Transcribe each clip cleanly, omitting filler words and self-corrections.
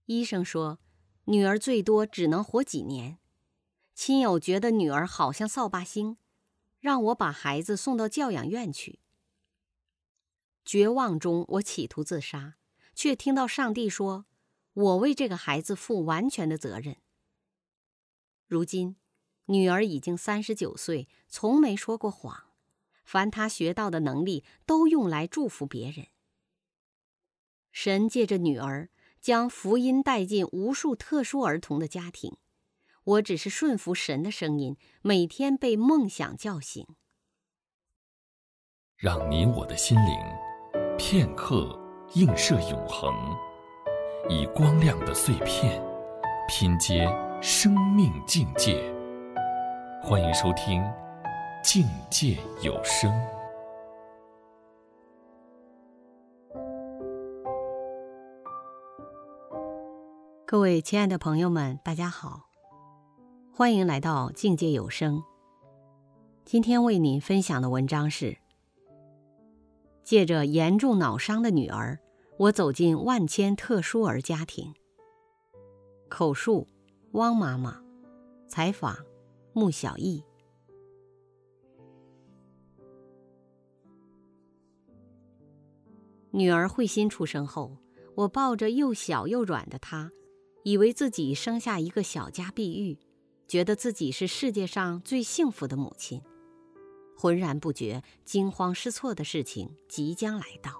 医生说，女儿最多只能活几年。亲友觉得女儿好像扫把星，让我把孩子送到教养院去。绝望中，我企图自杀，却听到上帝说，我为这个孩子负完全的责任。如今，女儿已经39岁，从没说过谎，凡她学到的能力都用来祝福别人。神借着女儿将福音带进无数特殊儿童的家庭，我只是顺服神的声音，每天被梦想叫醒。 让你我的心灵片刻映射永恒，以光亮的碎片拼接生命境界。欢迎收听境界有声。 各位亲爱的朋友们，大家好，欢迎来到境界有声。今天为您分享的文章是：借着严重脑伤的女儿，我走进万千特殊儿家庭。口述：汪妈妈，采访：穆小艺。女儿慧心出生后，我抱着又小又软的她，以为自己生下一个小家碧玉，觉得自己是世界上最幸福的母亲。浑然不觉惊慌失措的事情即将来到。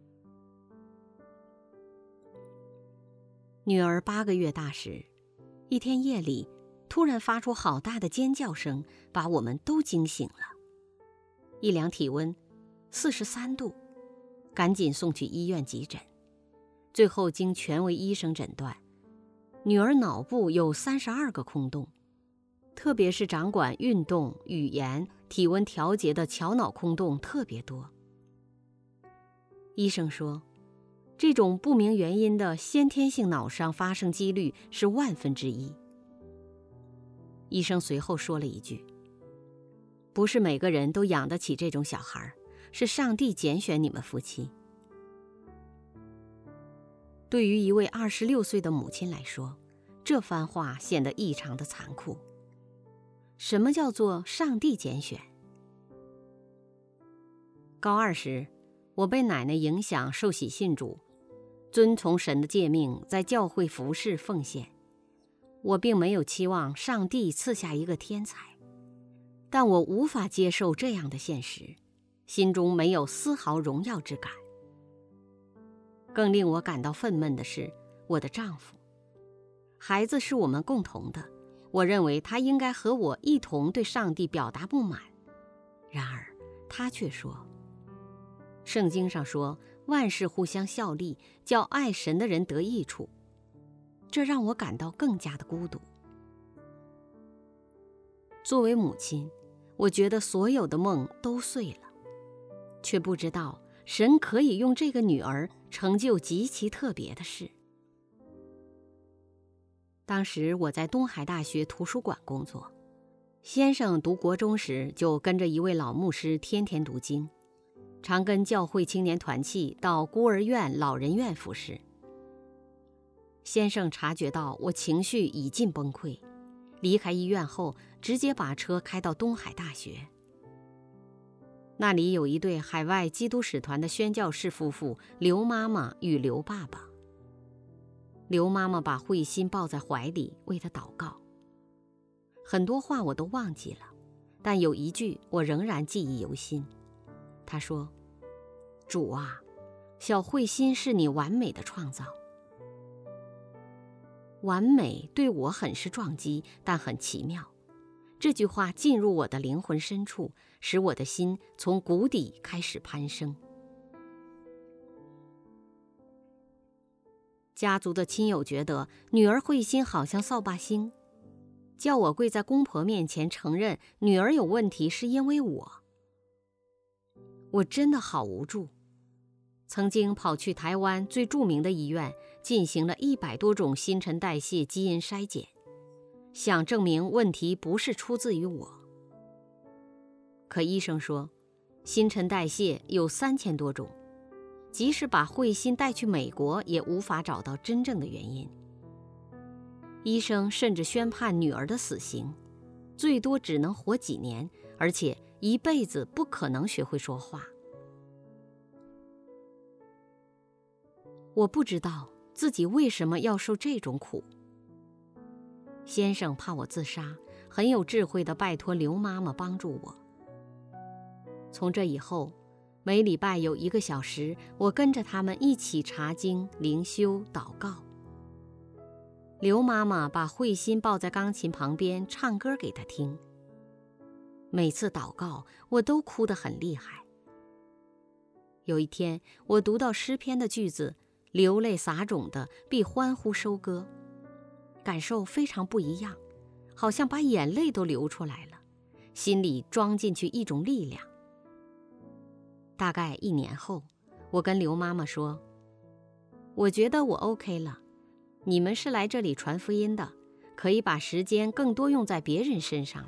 女儿8个月大时，一天夜里突然发出好大的尖叫声，把我们都惊醒了。一量体温43度，赶紧送去医院急诊。最后经权威医生诊断，女儿脑部有32个空洞，特别是掌管运动、语言、体温调节的桥脑空洞特别多。医生说，这种不明原因的先天性脑伤发生几率是1/1000。医生随后说了一句，不是每个人都养得起这种小孩，是上帝拣选你们夫妻。对于一位26岁的母亲来说，这番话显得异常的残酷。什么叫做上帝拣选？高2时，我被奶奶影响受洗信主，遵从神的诫命，在教会服侍奉献。我并没有期望上帝赐下一个天才，但我无法接受这样的现实，心中没有丝毫荣耀之感。更令我感到愤懑的是我的丈夫。孩子是我们共同的，我认为他应该和我一同对上帝表达不满。然而他却说，圣经上说，万事互相效力，叫爱神的人得益处。这让我感到更加的孤独。作为母亲，我觉得所有的梦都碎了，却不知道神可以用这个女儿成就极其特别的事。当时我在东海大学图书馆工作，先生读国中时就跟着一位老牧师天天读经，常跟教会青年团契到孤儿院、老人院服侍。先生察觉到我情绪已近崩溃，离开医院后直接把车开到东海大学。那里有一对海外基督使团的宣教士夫妇，刘妈妈与刘爸爸。刘妈妈把慧心抱在怀里，为她祷告。很多话我都忘记了，但有一句我仍然记忆犹新。她说，主啊，小慧心是你完美的创造。完美对我很是撞击，但很奇妙。这句话进入我的灵魂深处，使我的心从谷底开始攀升。家族的亲友觉得女儿慧心好像扫把星，叫我跪在公婆面前承认女儿有问题是因为我。我真的好无助。曾经跑去台湾最著名的医院，进行了100多种新陈代谢基因筛检，想证明问题不是出自于我。可医生说，新陈代谢有3000多种，即使把慧心带去美国，也无法找到真正的原因， 医生甚至宣判女儿的死刑，最多只能活几年，而且一辈子不可能学会说话。我不知道自己为什么要受这种苦。先生怕我自杀，很有智慧地拜托刘妈妈帮助我。从这以后，每礼拜有1个小时，我跟着他们一起查经、灵修、祷告。刘妈妈把慧心抱在钢琴旁边唱歌给她听。每次祷告，我都哭得很厉害。有一天，我读到诗篇的句子，流泪撒种的必欢呼收割，感受非常不一样，好像把眼泪都流出来了，心里装进去一种力量。大概1年后，我跟刘妈妈说，我觉得我 OK 了，你们是来这里传福音的，可以把时间更多用在别人身上了。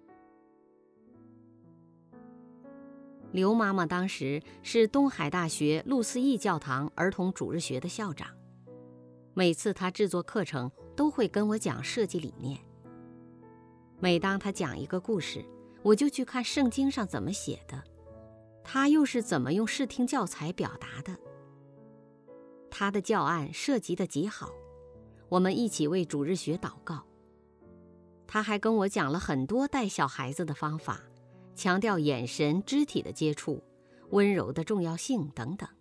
刘妈妈当时是东海大学路思义教堂儿童主日学的校长，每次她制作课程都会跟我讲设计理念。每当她讲一个故事，我就去看圣经上怎么写的，她又是怎么用视听教材表达的。她的教案设计得极好，我们一起为主日学祷告。她还跟我讲了很多带小孩子的方法，强调眼神、肢体的接触、温柔的重要性等等。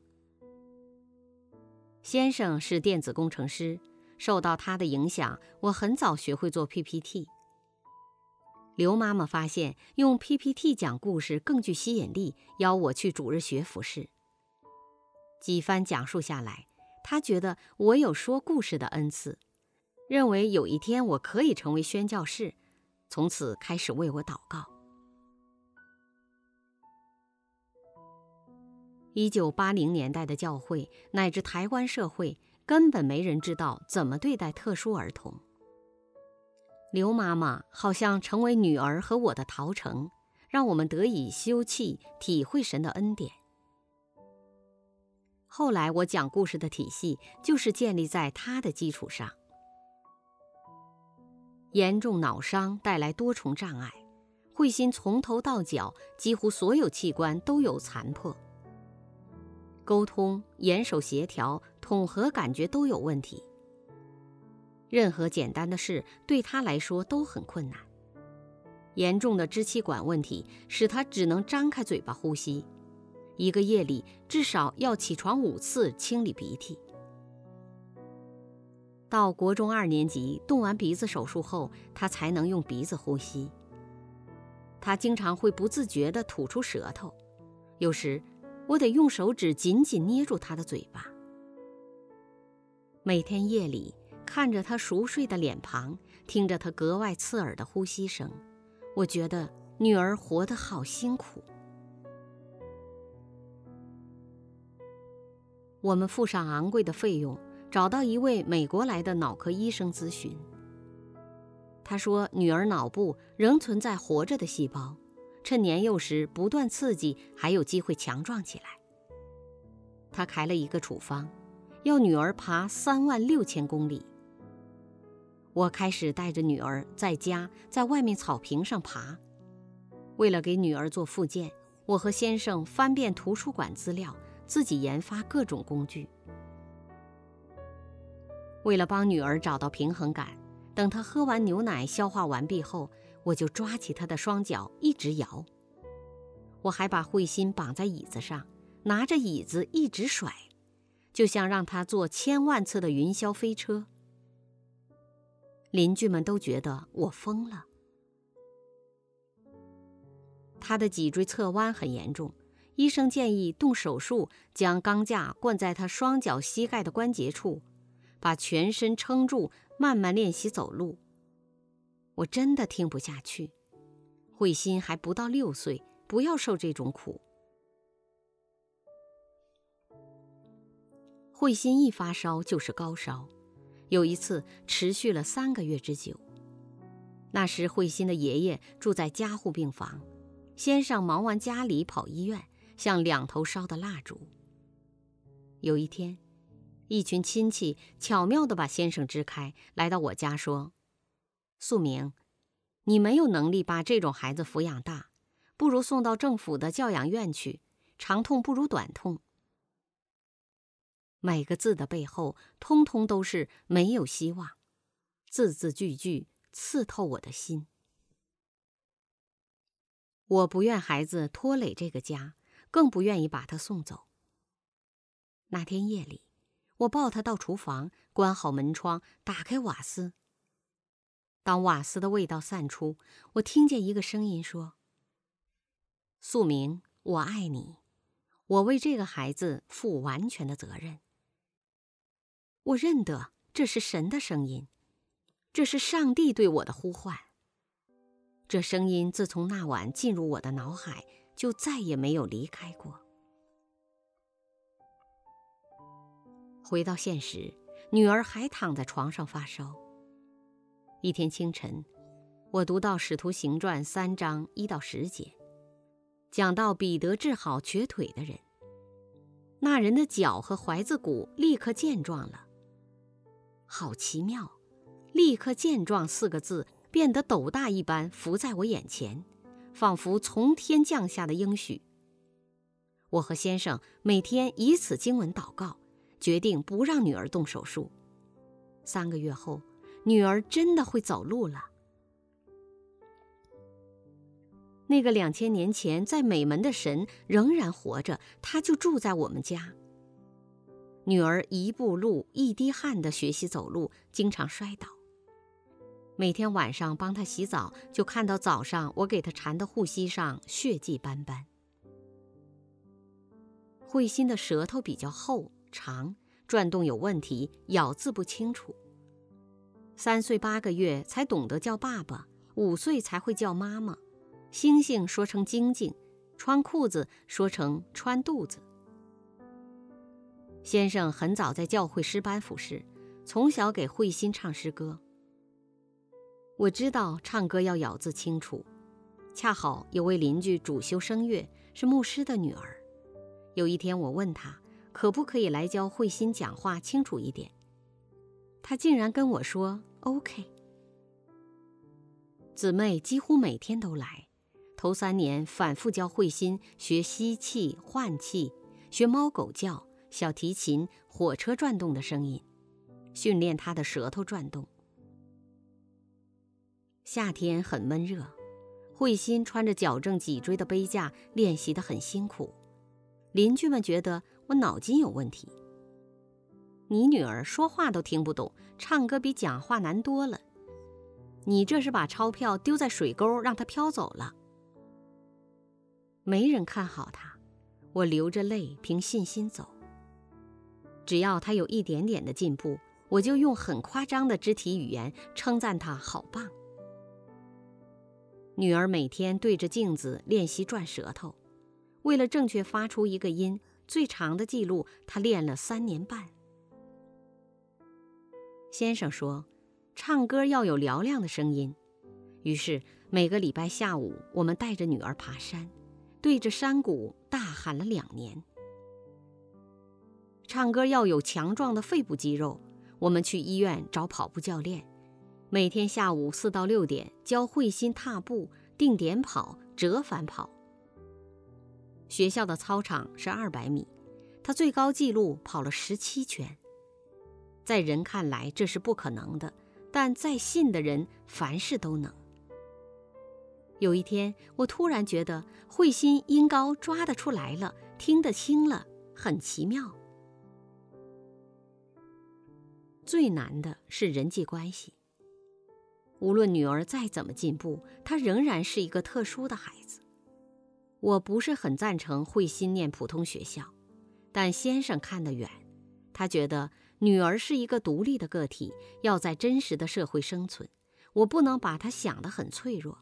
先生是电子工程师，受到他的影响，我很早学会做 PPT。刘妈妈发现用 PPT 讲故事更具吸引力，邀我去主日学服侍。几番讲述下来，她觉得我有说故事的恩赐，认为有一天我可以成为宣教士，从此开始为我祷告。1980年代的教会乃至台湾社会根本没人知道怎么对待特殊儿童。刘妈妈好像成为女儿和我的陶城，让我们得以休憩，体会神的恩典。后来我讲故事的体系就是建立在她的基础上。严重脑伤带来多重障碍，慧心从头到脚几乎所有器官都有残破。沟通、眼手协调、统合感觉都有问题，任何简单的事对他来说都很困难。严重的支气管问题使他只能张开嘴巴呼吸，一个夜里至少要起床5次清理鼻涕。到国中2年级动完鼻子手术后，他才能用鼻子呼吸。他经常会不自觉地吐出舌头，有时我得用手指紧紧捏住他的嘴巴。每天夜里看着他熟睡的脸庞，听着他格外刺耳的呼吸声，我觉得女儿活得好辛苦。我们付上昂贵的费用，找到一位美国来的脑科医生咨询。他说女儿脑部仍存在活着的细胞，趁年幼时不断刺激，还有机会强壮起来。他开了一个处方，要女儿爬36000公里。我开始带着女儿在家，在外面草坪上爬。为了给女儿做复健，我和先生翻遍图书馆资料，自己研发各种工具。为了帮女儿找到平衡感，等她喝完牛奶消化完毕后，我就抓起她的双脚一直摇。我还把慧心绑在椅子上，拿着椅子一直甩，就像让她坐1000万次的云霄飞车。邻居们都觉得我疯了。她的脊椎侧弯很严重，医生建议动手术，将钢架灌在她双脚膝盖的关节处，把全身撑住，慢慢练习走路。我真的听不下去，慧心还不到6岁，不要受这种苦。慧心一发烧就是高烧，有一次持续了3个月之久。那时慧心的爷爷住在加护病房，先生忙完家里跑医院，像2头烧的蜡烛。有一天， 一群亲戚巧妙地把先生支开，来到我家说：素明，你没有能力把这种孩子抚养大，不如送到政府的教养院去，长痛不如短痛。每个字的背后，通通都是没有希望，字字句句刺透我的心。我不愿孩子拖累这个家，更不愿意把他送走。那天夜里，我抱他到厨房，关好门窗，打开瓦斯。当瓦斯的味道散出，我听见一个声音说：素明，我爱你，我为这个孩子负完全的责任。我认得这是神的声音，这是上帝对我的呼唤。这声音自从那晚进入我的脑海，就再也没有离开过。回到现实，女儿还躺在床上发烧。一天清晨，我读到《使徒行传》3章1到10节，讲到彼得治好瘸腿的人，那人的脚和踝子骨立刻健壮了。好奇妙，立刻健壮4个字变得斗大一般浮在我眼前，仿佛从天降下的应许。我和先生每天以此经文祷告，决定不让女儿动手术。3个月后，女儿真的会走路了。那个2000年前在美门的神仍然活着，他就住在我们家。女儿一步路一滴汗地学习走路，经常摔倒。每天晚上帮她洗澡，就看到早上我给她缠的护膝上血迹斑斑。慧心的舌头比较厚长，转动有问题，咬字不清楚。3岁8个月才懂得叫爸爸，5岁才会叫妈妈。星星说成晶晶，穿裤子说成穿肚子。先生很早在教会诗班服侍，从小给慧心唱诗歌。我知道唱歌要咬字清楚，恰好有位邻居主修声乐，是牧师的女儿。有一天我问她可不可以来教慧心讲话清楚一点，她竟然跟我说 OK。 姊妹几乎每天都来，头3年反复教慧心学吸气换气，学猫狗叫、小提琴、火车转动的声音，训练她的舌头转动。夏天很闷热，慧心穿着矫正脊椎的背架练习得很辛苦。邻居们觉得我脑筋有问题。你女儿说话都听不懂，唱歌比讲话难多了。你这是把钞票丢在水沟，让她飘走了。没人看好她，我流着泪凭信心走。只要她有一点点的进步，我就用很夸张的肢体语言称赞她好棒。女儿每天对着镜子练习转舌头，为了正确发出一个音，最长的记录她练了3年半。先生说，唱歌要有嘹亮的声音，于是每个礼拜下午，我们带着女儿爬山，对着山谷大喊了2年。唱歌要有强壮的肺部肌肉，我们去医院找跑步教练，每天下午4到6点教慧心踏步、定点跑、折返跑。学校的操场是200米，她最高纪录跑了17圈。在人看来这是不可能的，但在信的人凡事都能。有一天，我突然觉得慧心音高抓得出来了，听得清了，很奇妙。最难的是人际关系。无论女儿再怎么进步，她仍然是一个特殊的孩子。我不是很赞成慧心念普通学校，但先生看得远，他觉得女儿是一个独立的个体，要在真实的社会生存，我不能把她想得很脆弱。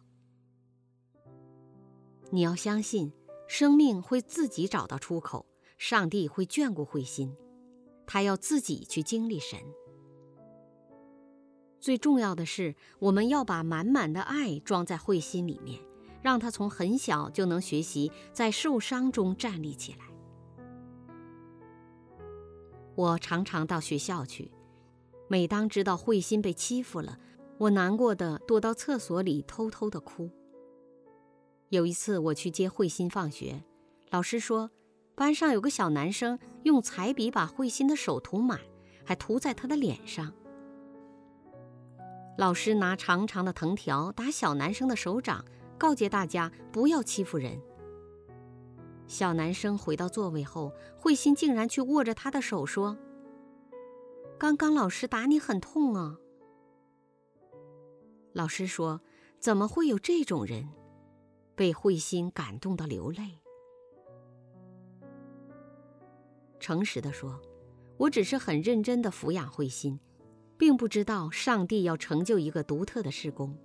你要相信，生命会自己找到出口，上帝会眷顾慧心，她要自己去经历神。最重要的是，我们要把满满的爱装在慧心里面，让她从很小就能学习在受伤中站立起来。 我常常到学校去，每当知道慧心被欺负了，我难过的躲到厕所里偷偷的哭。有一次我去接慧心放学，老师说班上有个小男生用彩笔把慧心的手涂满，还涂在她的脸上。老师拿长长的藤条打小男生的手掌，告诫大家不要欺负人。小男生回到座位后，慧心竟然去握着他的手说：“刚刚老师打你很痛啊。”老师说：“怎么会有这种人？”被慧心感动得流泪。诚实地说，我只是很认真地抚养慧心，并不知道上帝要成就一个独特的事工。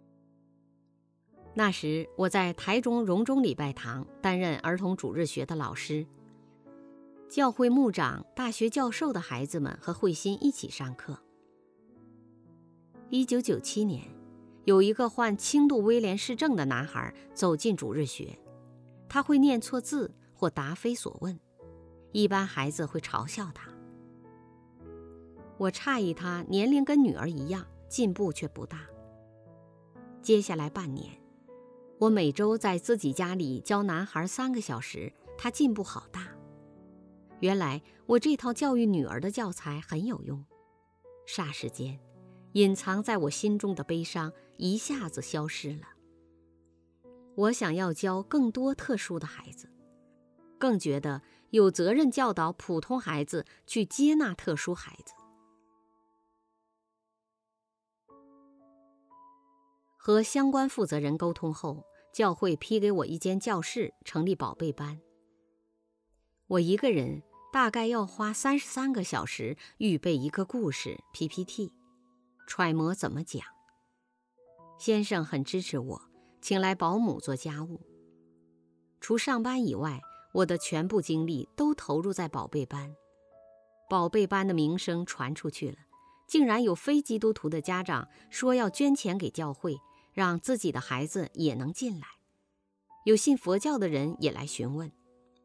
那时我在台中荣中礼拜堂担任儿童主日学的老师，教会牧长、大学教授的孩子们和慧心一起上课。1997年，有一个患轻度威廉氏症的男孩走进主日学，他会念错字或答非所问，一般孩子会嘲笑他。我诧异他年龄跟女儿一样，进步却不大。接下来半年，我每周在自己家里教男孩3个小时，他进步好大。原来我这套教育女儿的教材很有用。霎时间，隐藏在我心中的悲伤一下子消失了。我想要教更多特殊的孩子，更觉得有责任教导普通孩子去接纳特殊孩子。和相关负责人沟通后，教会批给我一间教室，成立宝贝班。我一个人大概要花33个小时预备一个故事 PPT， 揣摩怎么讲。先生很支持我，请来保姆做家务。除上班以外，我的全部精力都投入在宝贝班。宝贝班的名声传出去了，竟然有非基督徒的家长说要捐钱给教会，让自己的孩子也能进来。有信佛教的人也来询问。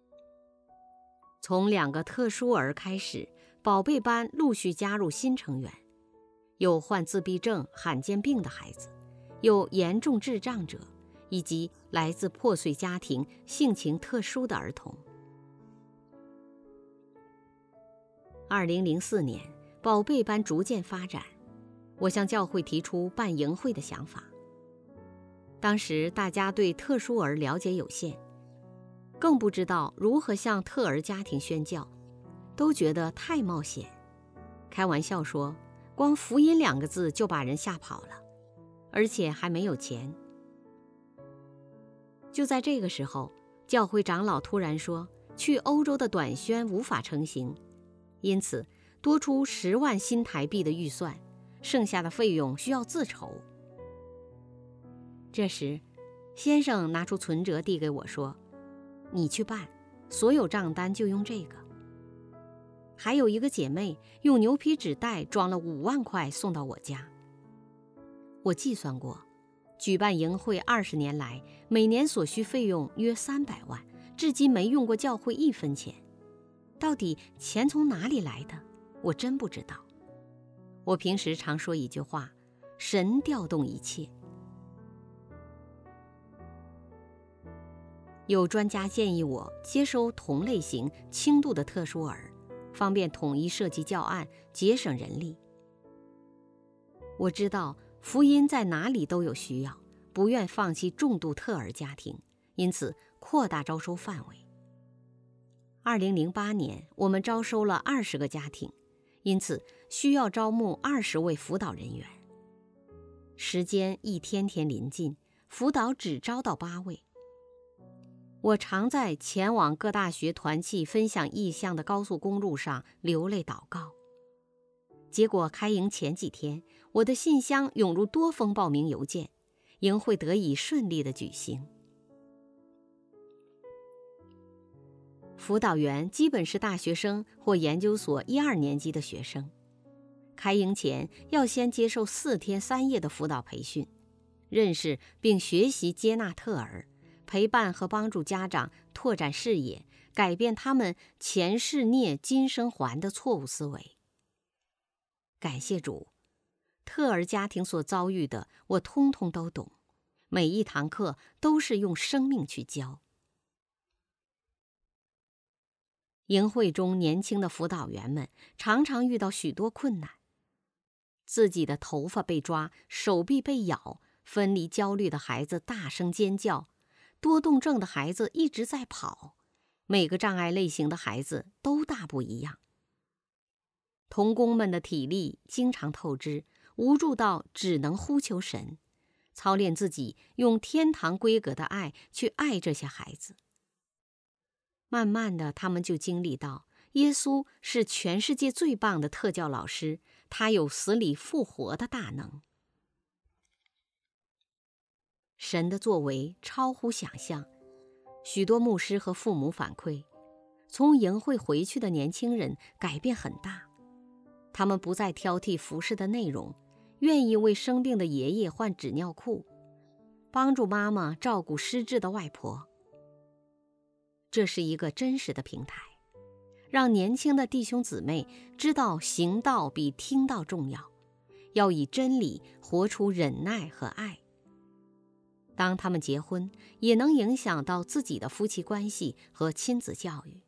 从2个特殊儿开始，宝贝班陆续加入新成员，有患自闭症、罕见病的孩子，有严重智障者，以及来自破碎家庭、性情特殊的儿童。2004年，宝贝班逐渐发展，我向教会提出办营会的想法。当时大家对特殊儿了解有限，更不知道如何向特儿家庭宣教，都觉得太冒险。开玩笑说，光福音2个字就把人吓跑了，而且还没有钱。就在这个时候，教会长老突然说，去欧洲的短宣无法成行，因此多出10万新台币的预算，剩下的费用需要自筹。这时，先生拿出存折递给我说，你去办，所有账单就用这个。还有一个姐妹用牛皮纸袋装了5万块送到我家。我计算过，举办营会20年来，每年所需费用约300万，至今没用过教会1分钱。到底钱从哪里来的，我真不知道。我平时常说一句话，神调动一切。有专家建议我接收同类型轻度的特殊儿，方便统一设计教案，节省人力。我知道福音在哪里都有需要，不愿放弃重度特儿家庭，因此扩大招收范围。2008年，我们招收了20个家庭，因此需要招募20位辅导人员。时间一天天临近，辅导只招到8位。我常在前往各大学团契分享异象的高速公路上流泪祷告。结果开营前几天，我的信箱涌入多封报名邮件，营会得以顺利的举行。辅导员基本是大学生或研究所1、2年级的学生。开营前要先接受4天3夜的辅导培训，认识并学习接纳特儿， 陪伴和帮助家长拓展视野，改变他们前世孽今生还的错误思维。感谢主，特儿家庭所遭遇的，我通通都懂，每一堂课都是用生命去教。营会中年轻的辅导员们常常遇到许多困难，自己的头发被抓，手臂被咬，分离焦虑的孩子大声尖叫，多动症的孩子一直在跑，每个障碍类型的孩子都大不一样。童工们的体力经常透支，无助到只能呼求神，操练自己用天堂规格的爱去爱这些孩子。慢慢的，他们就经历到，耶稣是全世界最棒的特教老师，他有死里复活的大能。神的作为超乎想象，许多牧师和父母反馈，从营会回去的年轻人改变很大，他们不再挑剔服饰的内容，愿意为生病的爷爷换纸尿裤，帮助妈妈照顾失智的外婆。这是一个真实的平台，让年轻的弟兄姊妹知道行道比听道重要，要以真理活出忍耐和爱。当他们结婚，也能影响到自己的夫妻关系和亲子教育。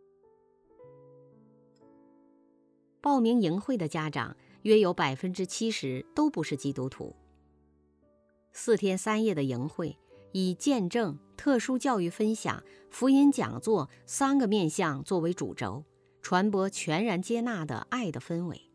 报名营会的家长约有70%都不是基督徒。4天3夜的营会，以见证、特殊教育分享、福音讲座3个面向作为主轴，传播全然接纳的爱的氛围。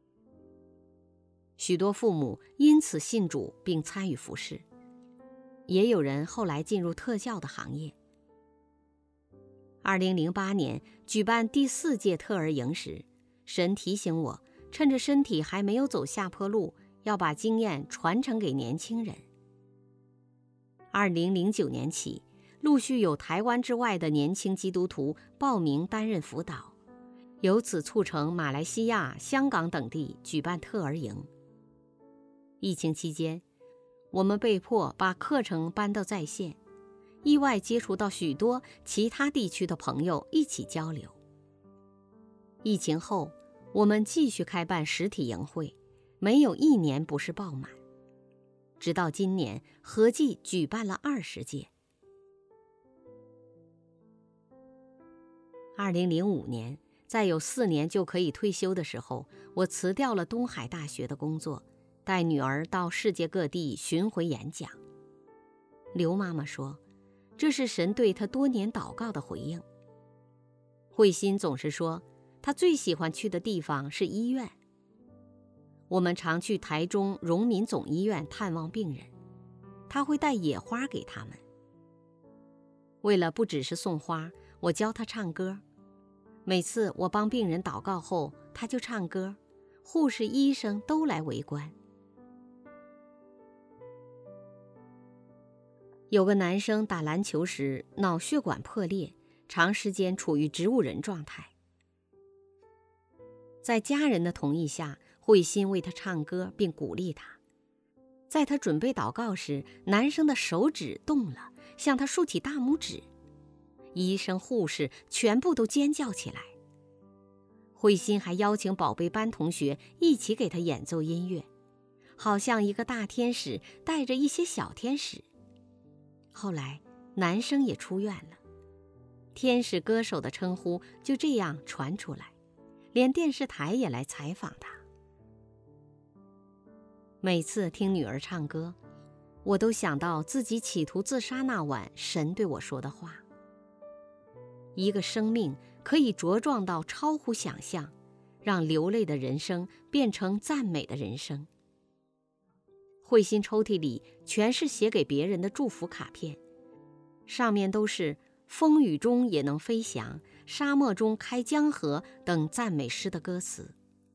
许多父母因此信主并参与服事，也有人后来进入特教的行业。2008年举办第4届特儿营时，神提醒我，趁着身体还没有走下坡路，要把经验传承给年轻人。2009年起，陆续有台湾之外的年轻基督徒报名担任辅导，由此促成马来西亚、香港等地举办特儿营。疫情期间，我们被迫把课程搬到在线，意外接触到许多其他地区的朋友一起交流。疫情后，我们继续开办实体营会，没有1年不是爆满，直到今年合计举办了20届。2005年，在有4年就可以退休的时候，我辞掉了东海大学的工作，带女儿到世界各地巡回演讲。刘妈妈说，这是神对她多年祷告的回应。慧心总是说，她最喜欢去的地方是医院。我们常去台中荣民总医院探望病人，她会带野花给他们。为了不只是送花，我教她唱歌。每次我帮病人祷告后，她就唱歌，护士、医生都来围观。有个男生打篮球时脑血管破裂，长时间处于植物人状态。在家人的同意下，慧心为他唱歌并鼓励他。在他准备祷告时，男生的手指动了，向他竖起大拇指。医生、护士全部都尖叫起来。慧心还邀请宝贝班同学一起给他演奏音乐，好像一个大天使带着一些小天使。后来男生也出院了，天使歌手的称呼就这样传出来，连电视台也来采访他。每次听女儿唱歌，我都想到自己企图自杀那晚神对我说的话。一个生命可以茁壮到超乎想象，让流泪的人生变成赞美的人生。慧心抽屉里全是写给别人的祝福卡片，上面都是风雨中也能飞翔，沙漠中开江河等赞美诗的歌词。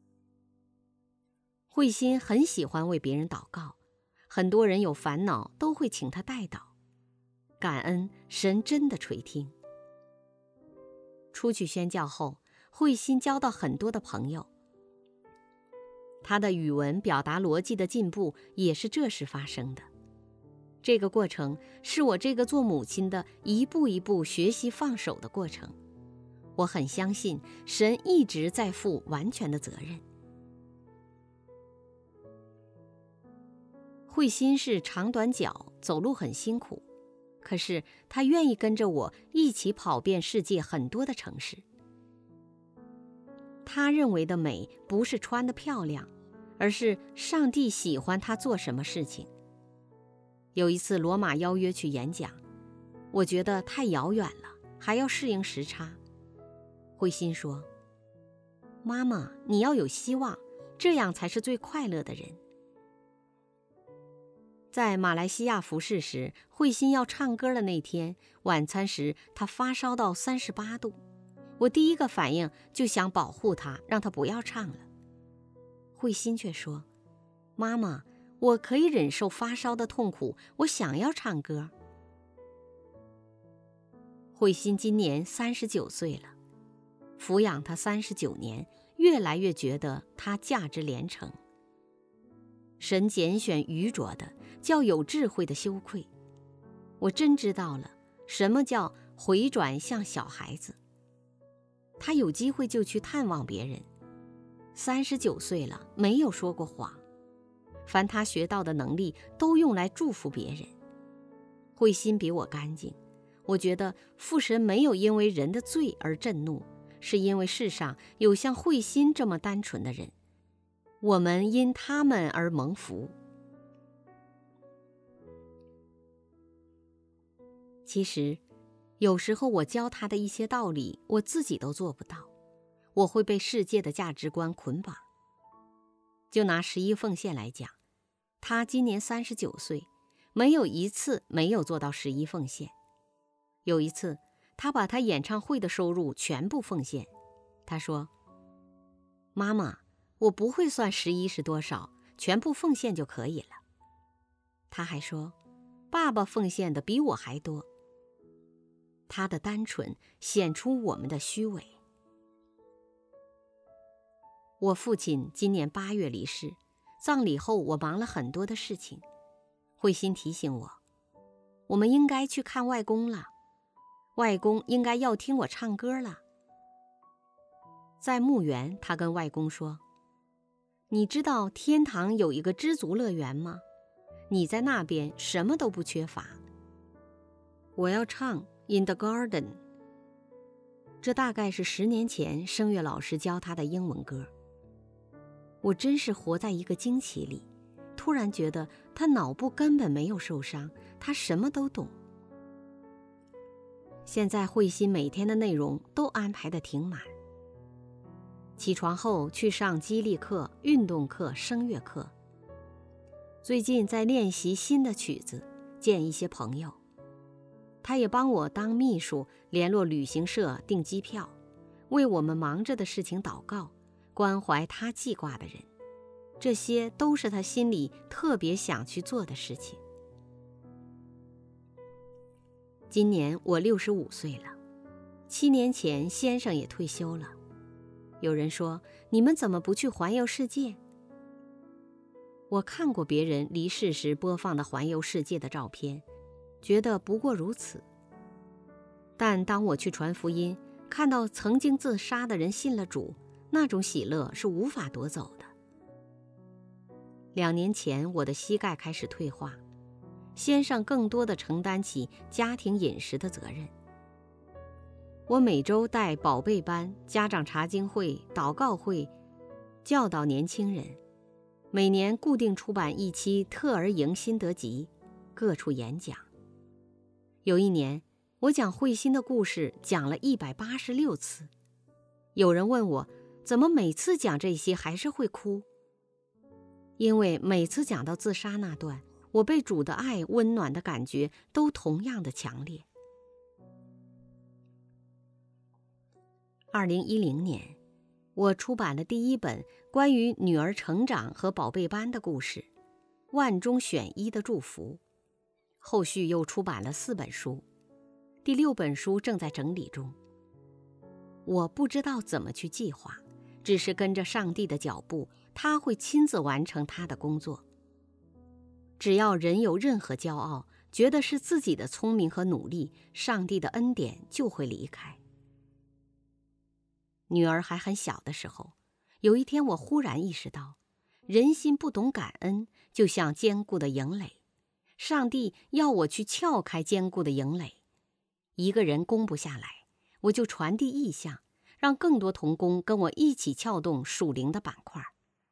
慧心很喜欢为别人祷告，很多人有烦恼都会请他代祷，感恩神真的垂听。出去宣教后，慧心交到很多的朋友，他的语文表达逻辑的进步也是这时发生的。 这个过程是我这个做母亲的一步一步学习放手的过程。我很相信神一直在负完全的责任。慧心是长短脚，走路很辛苦，可是她愿意跟着我一起跑遍世界很多的城市。她认为的美不是穿得漂亮，而是上帝喜欢她做什么事情。有一次罗马邀约去演讲，我觉得太遥远了，还要适应时差。慧心说：妈妈，你要有希望，这样才是最快乐的人。在马来西亚服侍时，慧心要唱歌的那天，晚餐时她发烧到38度，我第一个反应就想保护她，让她不要唱了。慧心却说：妈妈，我可以忍受发烧的痛苦，我想要唱歌。慧心今年39岁了，抚养她39年，越来越觉得她价值连城。神拣选愚拙的，叫有智慧的羞愧。我真知道了什么叫回转向小孩子。他有机会就去探望别人，39岁了，没有说过谎。凡他学到的能力都用来祝福别人。慧心比我干净，我觉得父神没有因为人的罪而震怒，是因为世上有像慧心这么单纯的人，我们因他们而蒙福。其实有时候我教他的一些道理，我自己都做不到，我会被世界的价值观捆绑。就拿11奉献来讲，他今年39岁，没有一次没有做到11奉献。有一次他把他演唱会的收入全部奉献。他说：妈妈，我不会算11是多少，全部奉献就可以了。他还说：爸爸奉献的比我还多。他的单纯显出我们的虚伪。我父亲今年8月离世，葬礼后我忙了很多的事情。慧心提醒我，我们应该去看外公了，外公应该要听我唱歌了。在墓园，他跟外公说：你知道天堂有一个知足乐园吗？你在那边什么都不缺乏。我要唱 In the Garden， 这大概是10年前声乐老师教他的英文歌。我真是活在一个惊奇里，突然觉得他脑部根本没有受伤，他什么都懂。现在慧心每天的内容都安排得挺满，起床后去上激励课、运动课、声乐课。最近在练习新的曲子，见一些朋友。他也帮我当秘书，联络旅行社订机票，为我们忙着的事情祷告，关怀他记挂的人。这些都是他心里特别想去做的事情。今年我65岁了，7年前先生也退休了。有人说，你们怎么不去环游世界？我看过别人离世时播放的环游世界的照片，觉得不过如此。但当我去传福音，看到曾经自杀的人信了主，那种喜乐是无法夺走的。2年前我的膝盖开始退化，先生更多地承担起家庭饮食的责任。我每周带宝贝班、家长查经会、祷告会，教导年轻人，每年固定出版一期特儿营心得集，各处演讲。有一年我讲慧心的故事讲了186次，有人问我怎么每次讲这些还是会哭，因为每次讲到自杀那段，我被主的爱温暖的感觉都同样的强烈。2010年，我出版了第1本关于女儿成长和宝贝班的故事，万中选一的祝福。后续又出版了4本书，第6本书正在整理中。我不知道怎么去计划，只是跟着上帝的脚步，他会亲自完成他的工作。只要人有任何骄傲， 觉得是自己的聪明和努力，上帝的恩典就会离开。女儿还很小的时候，有一天我忽然意识到，人心不懂感恩，就像坚固的营垒，上帝要我去撬开坚固的营垒。一个人攻不下来，我就传递意象，让更多同工跟我一起撬动属灵的板块。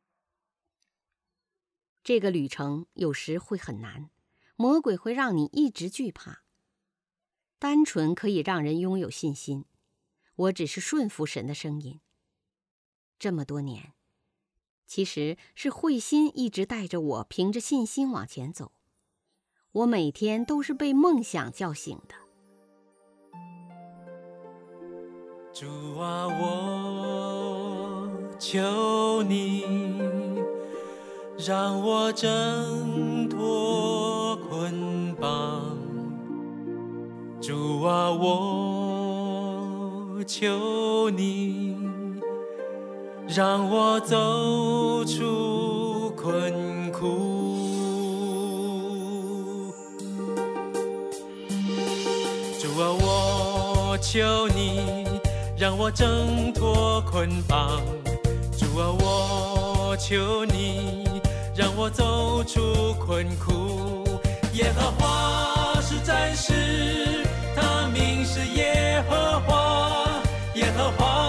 这个旅程有时会很难，魔鬼会让你一直惧怕。单纯可以让人拥有信心，我只是顺服神的声音。这么多年，其实是慧心一直带着我凭着信心往前走。我每天都是被梦想叫醒的。 主啊，我求你，让我挣脱捆绑。主啊，我求你，让我走出困苦。主啊，我求你，让我挣脱捆绑。主啊，我求你，让我走出困苦。耶和华是战士，他名是耶和华，耶和华